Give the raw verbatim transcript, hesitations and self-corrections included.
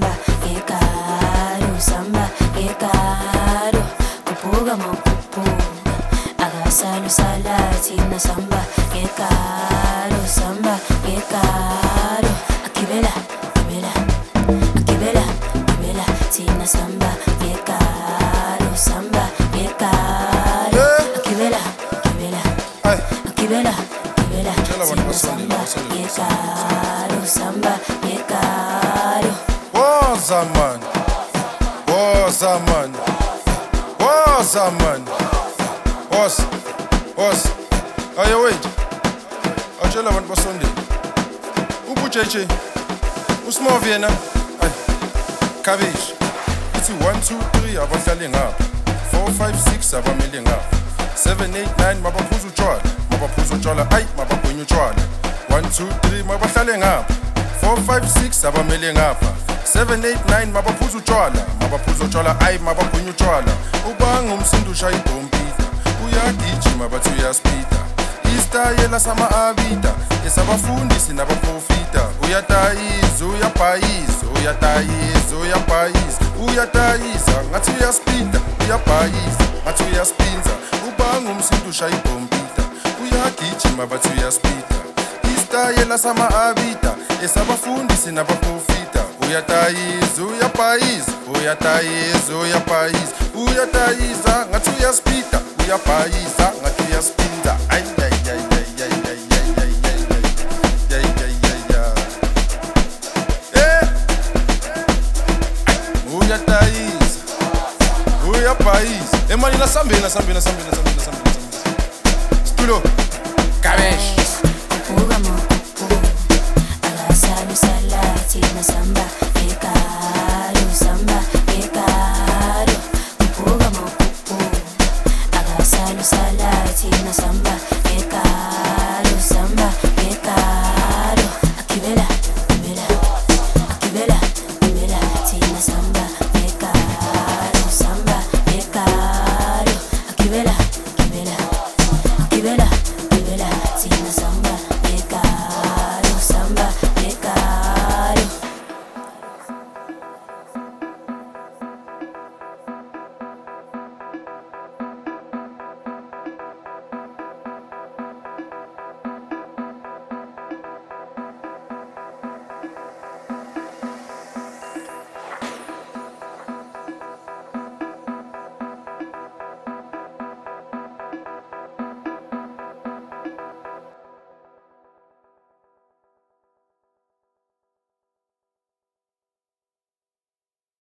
samba ngekaro samba ngekaro kubuka makubuka akasalo salathi na samba ngekaro samba ngekaro akibela akibela akibela akibela thina samba ngekaro samba ngekaro akibela akibela akibela akibela thina samba ngekaro samba ngekaro Woza man, woza man, woza man, wos, wos. Aye wait, achela abantu basondela. Ubujeje, uSmoviena, ay, Cabbage. It's one, two, three, abahlale ngapha. Four, five, six, abamile ngapha. Seven, eight, nine, mabaphuza utshwala, mabaphuza utshwala, ay, mabagwinya utshwala. One, two, three, mabahlale ngapha. Four, five, six, abamile ngapha. Seven, eight, nine, mabaphuza utshwala, mabaphuza utshwala, ay, mabagwinya utshwala. Ubanga umsindo ushaya ibhompita, uyagijima bathi uyaspida. Istayela sama-abida, esabafundisi nabaprofita. Uyatayiza, uyabhayiza, uyatayiza, uyabhayiza, uyatayiza, ngathi uyaspida, uyabhayiza, ngathi uyaspinza. Ubanga umsindo ushaya ibhompita, uyagijima bathi uyaspida. Istayela sama-abida, esabafundisi nabaprofita. Uyatayiza, uyabhayiza, uyatayiza, uyabhayiza, uyatayiza, ngathi uyaspida, uyabhayiza, ngathi uyaspinza. Ay, ay, ay, ay, ay, ay, ay, ay, ay, ay, ay, ay, ay. Eh, uyatayiza, uyabhayiza. Emani nasambeni, nasambeni, nasambeni, nasambeni, nasambeni. Stulo, Cabbage. kubuka makubuka akasalo salathi na samba